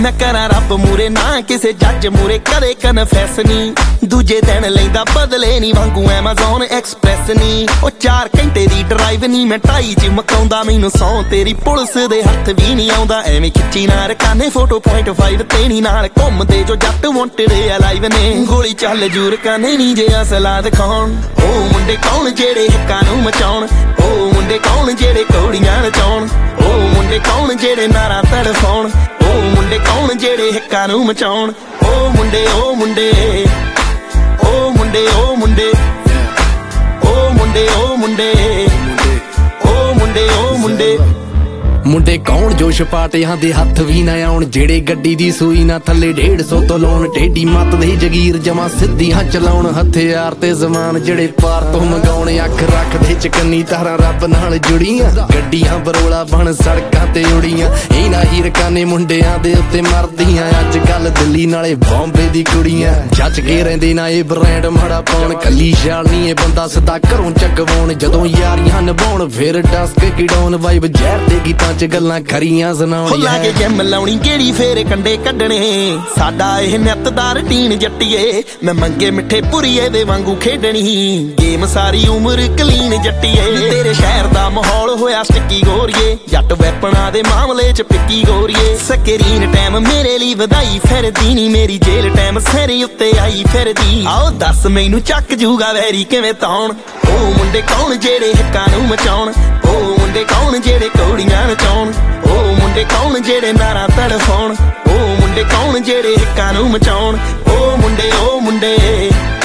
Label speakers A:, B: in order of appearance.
A: मैं करा रब मूरे ना किसे जज मूरे करे कन्फेस नी दूजे दिन लैंदा बदले नी वांगू एमेज़ॉन एक्सप्रैस नी ओ 4 घंटे दी ड्राइव नी मैं 2:30 च मकाउंदा मैनू सौ तेरी पुलिस दे हत्थ भी नहीं आउंदा एवें खिच्ची ना रकाने फोटो .5 तेनी नाल घुमदे जो जट वांटेड अलाइव ने गोली चल जूर काने नी जे असला दिखाउण ओ मुंडे कौन जेड़े हिक्कां नूं मचाउण ओ मुंडे कौन जेड़े कौड़ियां नचाउण ओ मुंडे कौन जेड़े नारा तड़फाउण ओ मुंडे कौन जेड़े हिक्कां नूं मचाउण ओ मुंडे ओ मुंडे ओ मुंडे ओ मुंडे ओ मुंडे ओ मुंडे ओ मुंडे ओ मुंडे
B: मुंडे कौन जो छपाटियां दे हत्थ भी ना आउण जेड़े गड्डी दी सूई ना थल्ले 150 तो लाउण टेढ़ी मत दे जगीर जमा सिद्धियां चलाउण हथियार ते जमान जेड़े पार तो मंगाउण अख रख दे चकन्नी तारां रब नाल जुड़ियां गड्डियां बरोला बन सड़कां ते उड़ियां इन्हां हीरकाने मुंडियां दे उत्ते मरदियां अज कल दिल्ली नाले बॉम्बे दी कुड़ियां जच के रहिंदे ना ए ब्रांड माड़ा पाउण कली शाल नी ए बंदा सदा घरों चकवाउण जदों यारियां निभाउण फिर डस्क किडाउण वाइब जहर दे गीतां च गल्लां खरियां सुनाउणियां
A: लागे जिम लाउणी गेड़ी फेरे कंडे कड्डणे साडा ਇਹ ਨਿੱਤ ਦਾ ਰੂਟੀਨ ਜੱਟੀਏ ਮੈਂ ਮੰਗੇ ਮਿੱਠੇ ਪੁਰੀਏ ਦੇ ਵਾਂਗੂ ਖੇਡਣੀ ਗੇਮ ਸਾਰੀ ਉਮਰ ਕਲੀਨ ਜੱਟੀਏ ਤੇਰੇ ਸ਼ਹਿਰ ਦਾ ਮਾਹੌਲ ਹੋਇਆ ਸਟਿੱਕੀ ਗੋਰੀਏ ਜੱਟ ਵੈਪਣਾ ਦੇ ਮਾਮਲੇ ਚ ਪਿੱਕੀ ਗੋਰੀਏ ਸਕਰੀਨ ਟਾਈਮ ਮੇਰੇ ਲਈ ਵਧਾਈ ਫਿਰਦੀ ਨੀ ਮੇਰੀ ਜੇਲ ਟਾਈਮ ਸਿਰ ਉੱਤੇ ਆਈ ਫਿਰਦੀ ਆਓ ਦੱਸ ਮੈਨੂੰ ਚੱਕ ਜੂਗਾ ਵੈਰੀ ਕਿਵੇਂ ਤਾਉਣ ਉਹ ਮੁੰਡੇ ਕੌਣ ਜਿਹੜੇ ਹਿੱਕਾਂ ਨੂੰ ਮਚਾਉਣ ਉਹ ਮੁੰਡੇ ਕੌਣ ਜਿਹੜੇ ਕੌੜੀਆਂ ਨਚਾਉਣ ਉਹ ਮੁੰਡੇ ਕੌਣ ਜਿਹੜੇ ਨਾਰਾ ਤੜਫਾਉਣ ਉਹ ਮੁੰਡੇ ਕੌਣ ਜਿਹੜੇ ਹਿੱਕਾਂ ਨੂੰ ਮਚਾਉਣ ਉਹ ਮੁੰਡੇ